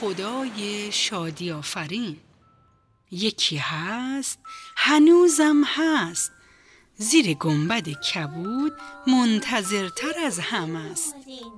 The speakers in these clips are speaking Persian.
خدای شادی آفرین. یکی هست هنوزم هست، زیر گنبد کبود منتظرتر از همه است.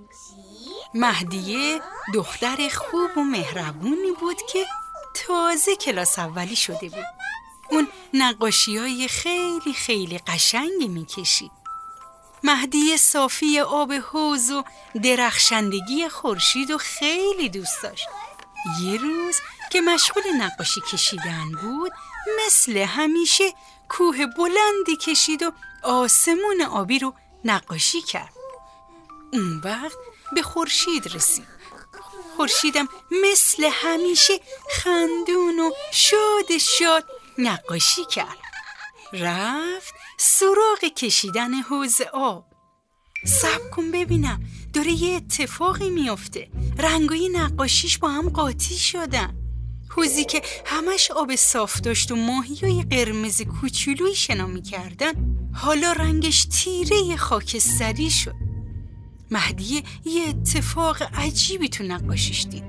مهدیه دختر خوب و مهربونی بود که تازه کلاس اولی شده بود. اون نقاشی‌های خیلی خیلی قشنگی می‌کشید. مهدیه صافی آب حوض و درخشندگی خورشید و خیلی دوست داشت. یه روز که مشغول نقاشی کشیدن بود، مثل همیشه کوه بلندی کشید و آسمون آبی رو نقاشی کرد. اون وقت به خورشید رسید. خورشیدم مثل همیشه خندون و شاد نقاشی کرد. رفت سراغ کشیدن حوض آب. صبر کن ببینم، داره یه اتفاقی میفته. رنگای نقاشیش با هم قاطی شدن. حوضی که همش آب صاف داشت و ماهیای قرمز کوچولویی شنا می‌کردن، حالا رنگش تیره خاکستری شد. مهدیه یه اتفاق عجیبی تو نقاشیش دید.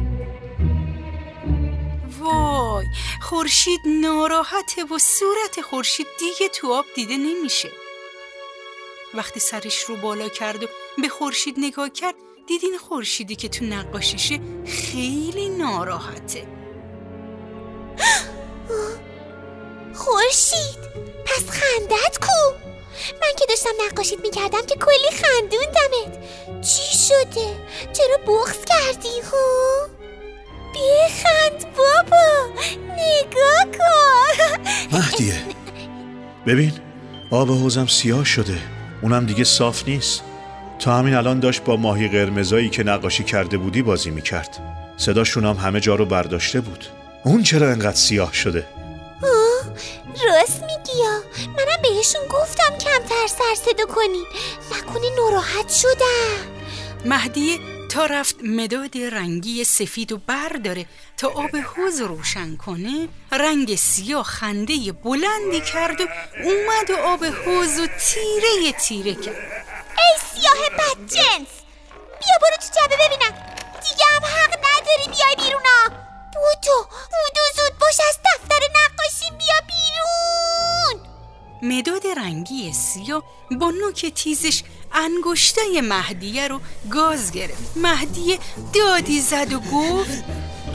وای، خورشید ناراحته و صورت خورشید دیگه تو آب دیده نمیشه. وقتی سرش رو بالا کرد و به خورشید نگاه کرد، دید این خورشیدی که تو نقاشیشه خیلی ناراحته. خورشید، پس خندت کو؟ من که داشتم نقاشیت میکردم که کلی خندوندمت. چی شده؟ چرا بغض کردی خو؟ بخند بابا، نگاه کن. مهدیه، ببین آب حوضم سیاه شده، اونم دیگه صاف نیست. تا همین الان داشت با ماهی قرمزایی که نقاشی کرده بودی بازی میکرد. صداشون هم همه جا رو برداشته بود. اون چرا انقدر سیاه شده؟ راست میگی یا؟ منم بهشون گفتم کمتر سر صدا کنین، نکنه ناراحت شدن. مهدیه تا رفت مداد رنگی سفید و برداره تا آب حوض روشن کنه، رنگ سیاه خنده بلندی کرد و اومد و آب حوض و تیره کرد. ای سیاه بدجنس، بیا برو تو جبه ببینم. دیگه هم حق نداری بیای بیرونا. بودو زود باش، از دفتر نقاشی بیا بیرون. مداد رنگی سیاه با نوک تیزش انگشتای مهدیه رو گاز گرفت. مهدیه دادی زد و گفت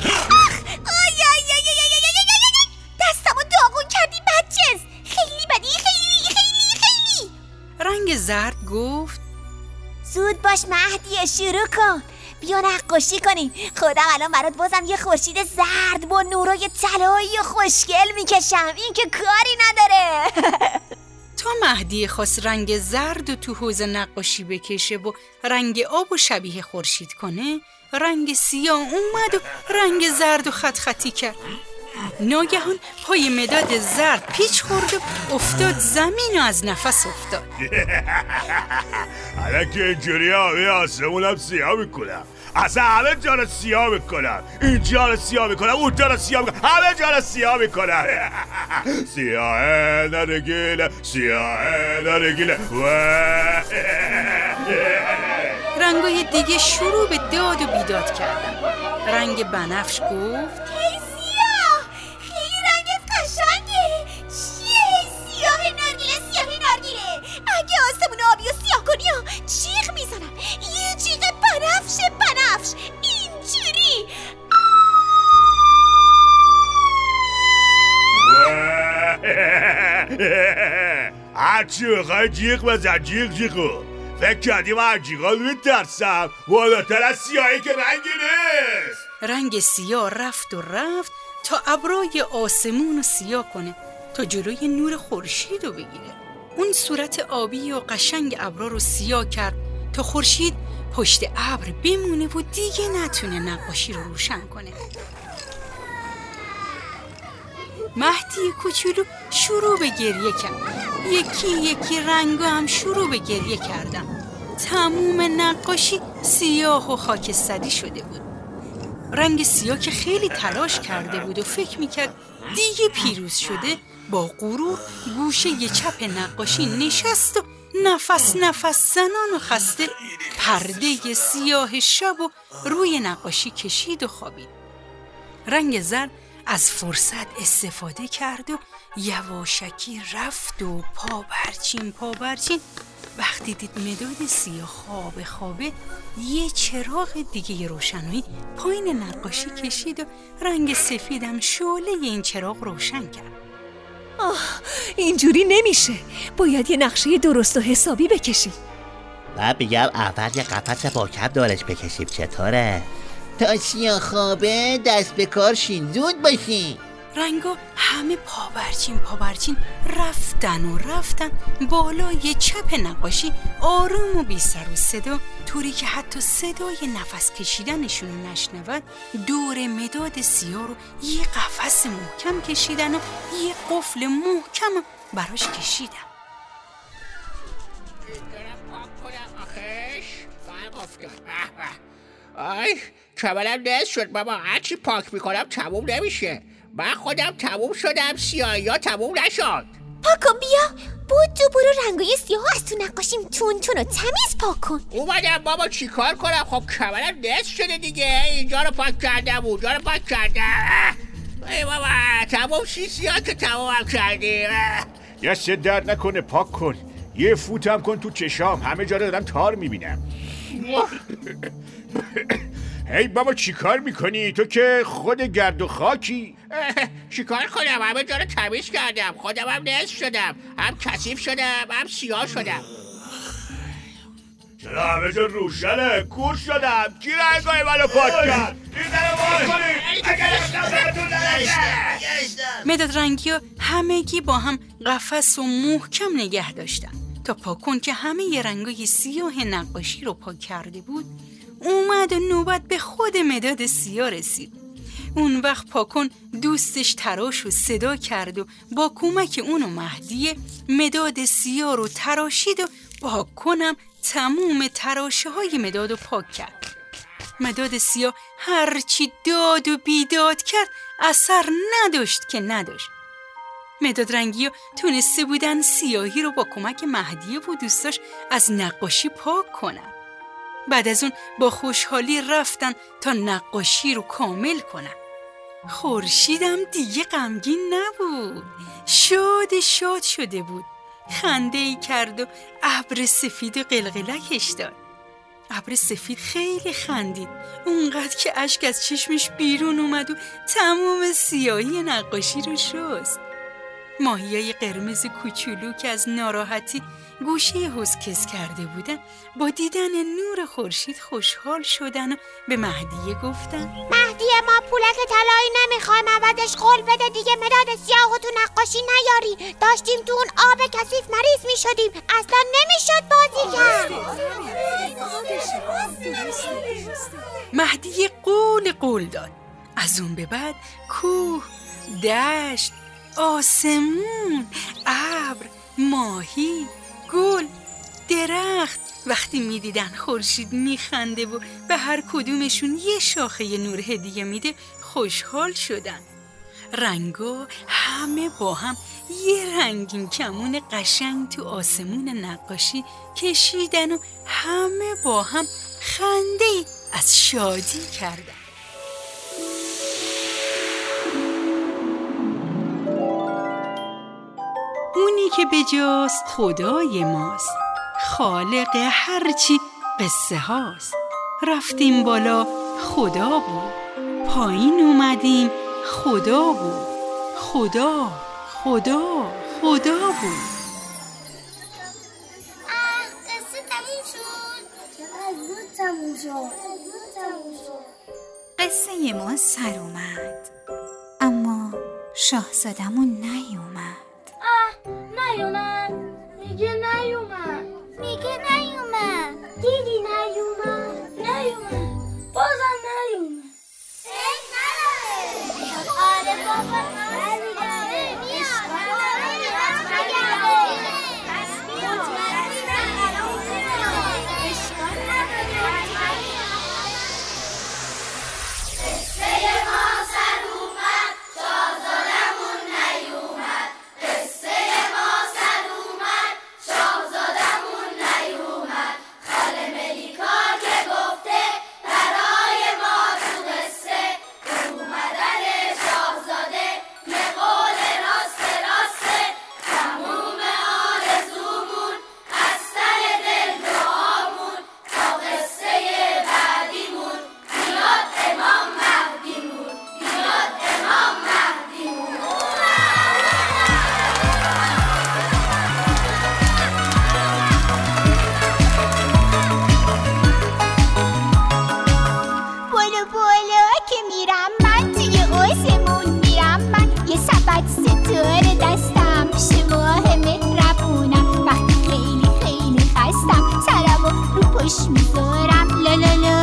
دستمو داغون کردی بدجنس، خیلی بدی، خیلی. رنگ زرد گفت زود باش مهدیه، شروع کن، بیا نقاشی کنیم. خودم الان برات بازم یه خورشید زرد با نورای طلایی خوشگل میکشم، این که کاری نداره. تا مهدیه خواست رنگ زرد و تو حوض نقاشی بکشه و رنگ آب و شبیه خورشید کنه، رنگ سیاه اومد و رنگ زرد و خطی کرد. ناگهان پای مداد زرد پیچ خورد و افتاد زمین و از نفس افتاد. حالا که اینجوری همه آسمونم سیاه میکنم، اصلا همه جا رو سیاه میکنم، اینجا رو سیاه میکنم، اونجا رو سیاه میکنم، همه جا رو سیاه میکنم. سیاه نرگیله. رنگای دیگه شروع به داد و بیداد کردن. رنگ بنفش گفت خیلی رنگت قشنگه. چیه؟ سیاه نارگیله. اگه آسمون آبی و سیاه کنی جیغ میزنم. یه جیغ بنفش اینجوری. هرچی بخوای جیغ بزن، جیغو. فکر کردی من از جیغا میترسم؟ والاتر از سیاهی که رنگی نیست. رنگ سیاه رفت تا ابرای آسمون رو سیاه کنه، تا جلوی نور خورشید رو بگیره. اون صورت آبی و قشنگ ابرا رو سیاه کرد تا خورشید پشت ابر بمونه و دیگه نتونه نقاشی رو روشن کنه. مهدی کوچولو شروع به گریه کرد. یکی رنگا هم شروع به گریه کردن. تموم نقاشی سیاه و خاکستری شده بود. رنگ سیاه که خیلی تلاش کرده بود و فکر میکرد دیگه پیروز شده، با غرور گوشه چپ نقاشی نشست و نفس زنان و خسته پرده سیاه شب و روی نقاشی کشید و خوابید. رنگ زرد از فرصت استفاده کرد و یواشکی رفت و پا برچین وقتی دید مداد سیاه خوابه یه چراغ دیگه روشنایی پایین نقاشی کشید و رنگ سفیدم شعله این چراغ روشن کرد. اینجوری نمیشه، باید یه نقشه درست و حسابی بکشی. بعد بگم اول یه قفس با کب دارش بکشیم، چطوره؟ تا سیاه خوابه دست به کار شین، زود باشین. رنگا همه پا برچین رفتن بالای چپ نقاشی، آروم و بی سر و صدا، طوری که حتی صدای نفس کشیدنشون رو نشنود. دور مداد سیاه رو یه قفس محکم کشیدن و یه قفل محکم براش کشیدن. آی کمرم دست شد بابا، هرچی پاک میکنم تموم نمیشه. من خودم تموم شدم، سیاهی ها تموم نشد. پاکن بیا، برو رنگای سیاه از تو نقاشیم تون و تمیز پاک کن. اومدم بابا چیکار کنم؟ خب کمرم دست شده دیگه. اینجا رو پاک کردم، اونجا رو پاک کردم. ای بابا تموم سیاه که تموم کردیم. دست درد نکنه، پاک کن. یه فوتم کن تو چشام، همه جا رو دارم تار میبینم. هی بابا چیکار میکنی؟ تو که خود گرد و خاکی. چیکار کنم؟ همه جا رو تمیز کردم، خودم هم نصف شدم، هم کثیف شدم، هم سیاه شدم. چرا همه جا روشنه؟ کور شدم. کی رنگای منو پاک کرد؟ این در رو باز کنید. مداد رنگی ها همگی با هم قفس و محکم نگه داشتن تا پاکن که همه ی رنگای سیاه نقاشی رو پاک کرده بود اومد و نوبت به خود مداد سیاه رسید. اون وقت پاکن دوستش تراش و صدا کرد و با کمک اون و مهدیه مداد سیاه رو تراشید و پاکنم تموم تراشه های مداد رو پاک کرد. مداد سیاه هرچی داد و بیداد کرد اثر نداشت که نداشت. مداد رنگی ها تونسته بودن سیاهی رو با کمک مهدیه و دوستاش از نقاشی پاک کنن. بعد از اون با خوشحالی رفتن تا نقاشی رو کامل کنن. خورشیدم دیگه غمگین نبود، شاد شده بود. خنده‌ای کرد و ابر سفید و قلقلکش داد. ابر سفید خیلی خندید، اونقدر که اشک از چشمش بیرون اومد و تمام سیاهی نقاشی رو شست. ماهیای قرمز کوچولو که از ناراحتی گوشه حوض کز کرده بودن با دیدن نور خورشید خوشحال شدن و به مهدیه گفتن مهدیه ما پولک طلایی نمیخوایم، عوضش قول بده دیگه مداد سیاه تو نقاشی نیاری. داشتیم تو اون آب کثیف مریض میشدیم، اصلا نمیشد بازی کرد. مهدیه قول داد. از اون به بعد کوه، دشت، آسمون، ابر، ماهی، گل، درخت وقتی میدیدن خورشید میخنده و به هر کدومشون یه شاخه نور هدیه میده خوشحال شدن. رنگا همه با هم یه رنگین کمون قشنگ تو آسمون نقاشی کشیدن و همه با هم خنده‌ای از شادی کردن. اونی که بجاست خدای ماست، خالق هرچی قصه هاست. رفتیم بالا خدا بود، پایین اومدیم خدا بود. خدا بود. قصه تموم شد. قصه ما سر اومد، اما شاهزادمون نیومد. نیومد. میگه نیومد. دیدی نیومد. بازم نیومد. آره بابا قلم میذارم لا لا لا